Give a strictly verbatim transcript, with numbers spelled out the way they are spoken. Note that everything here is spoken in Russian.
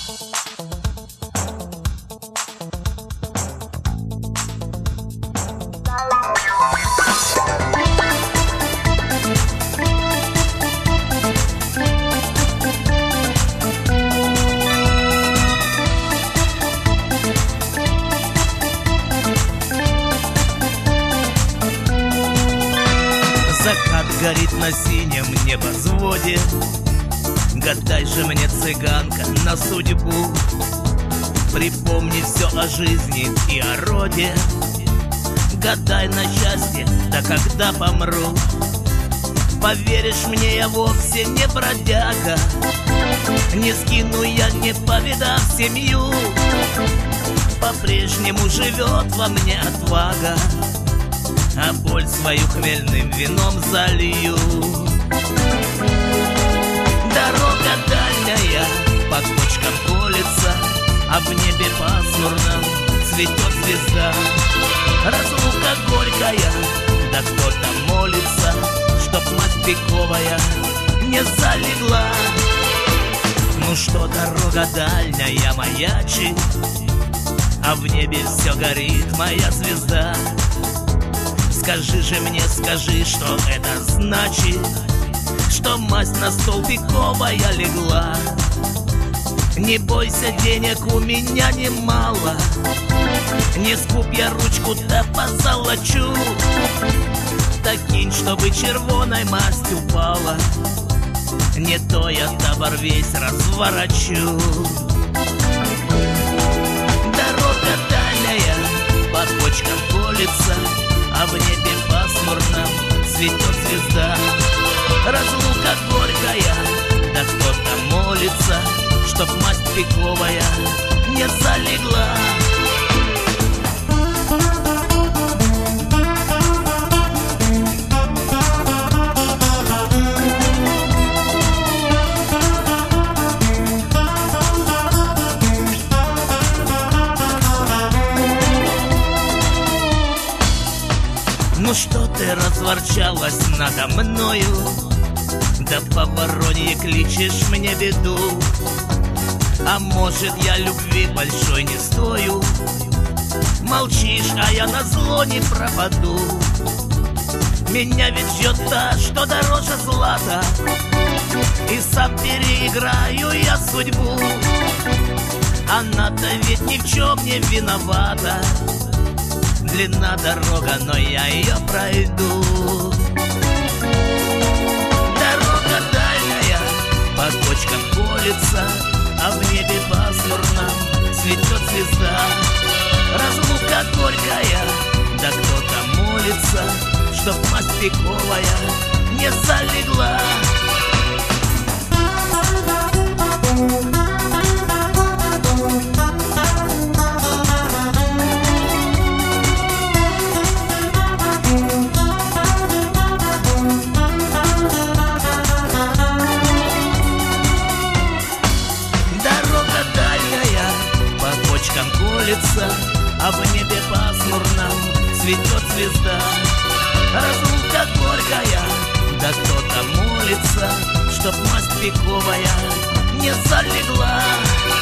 Закат горит на синем небосводе. Гадай же мне, цыганка, на судьбу. Припомни все о жизни и о роде. Гадай на счастье, да когда помру. Поверишь мне, я вовсе не бродяга. Не скину я, не повидав семью. По-прежнему живет во мне отвага, а боль свою хмельным вином залью. Дорога дальняя по кочкам колется, а в небе пасмурном цветет звезда. Разлука горькая, да кто-то молится, чтоб мать пиковая не залегла. Ну что, дорога дальняя маячит, а в небе все горит моя звезда. Скажи же мне, скажи, что это значит, что мазь на стол пиковая легла. Не бойся, денег у меня немало, не скуп я ручку, да позолочу. Так кинь, чтобы червоной масть упала, не то я табор весь разворочу. Дорога дальняя по кочкам колется, а в небе пасмурном цветет звезда. Разлука горькая, да кто-то молится, чтоб мать пиковая не залегла. Ну что ты разворчалась надо мною, да по воронье кличешь мне беду? А может, я любви большой не стою? Молчишь, а я назло не пропаду. Меня ведь ждет та, что дороже злата, и сам переиграю я судьбу. Она-то ведь ни в чем не виновата. Длинна дорога, но я ее пройду. Дорога дальняя по кочкам колется, а в небе пасмурно цветет звезда. Разлука горькая, да кто-то молится, чтоб масть пиковая не залегла. Колется, а в небе пасмурном цветет звезда. Разлука горькая, да кто-то молится, чтоб масть пиковая не залегла.